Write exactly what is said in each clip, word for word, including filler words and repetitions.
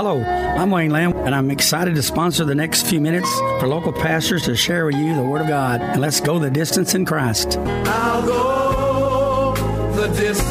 Hello, I'm Wayne Lamb, and I'm excited to sponsor the next few minutes for local pastors to share with you the Word of God. And let's go the distance in Christ. I'll go the distance.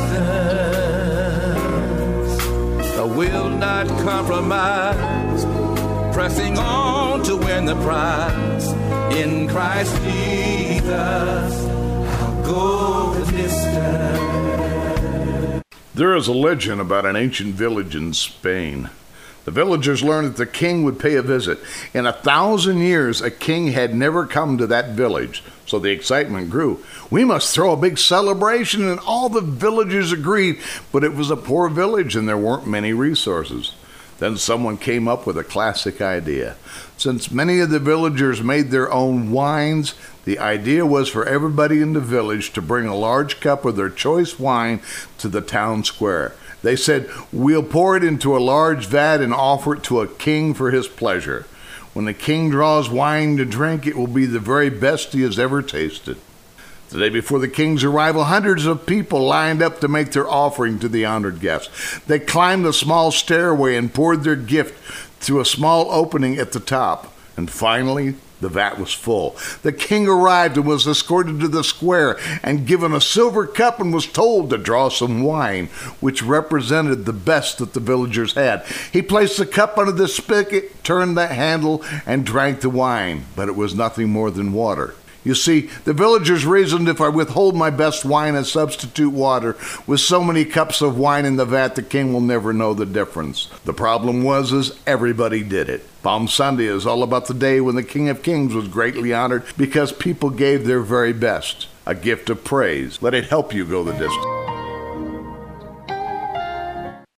I will not compromise. Pressing on to win the prize. In Christ Jesus, I'll go the distance. There is a legend about an ancient village in Spain. The villagers learned that the king would pay a visit. In a thousand years, a king had never come to that village, so the excitement grew. We must throw a big celebration, and all the villagers agreed, but it was a poor village and there weren't many resources. Then someone came up with a classic idea. Since many of the villagers made their own wines, the idea was for everybody in the village to bring a large cup of their choice wine to the town square. They said, "We'll pour it into a large vat and offer it to a king for his pleasure. When the king draws wine to drink, it will be the very best he has ever tasted." The day before the king's arrival, hundreds of people lined up to make their offering to the honored guest. They climbed a small stairway and poured their gift through a small opening at the top. And finally, the vat was full. The king arrived and was escorted to the square and given a silver cup and was told to draw some wine, which represented the best that the villagers had. He placed the cup under the spigot, turned the handle, and drank the wine, but it was nothing more than water. You see, the villagers reasoned, if I withhold my best wine and substitute water with so many cups of wine in the vat, the king will never know the difference. The problem was is everybody did it. Palm Sunday is all about the day when the King of Kings was greatly honored because people gave their very best, a gift of praise. Let it help you go the distance.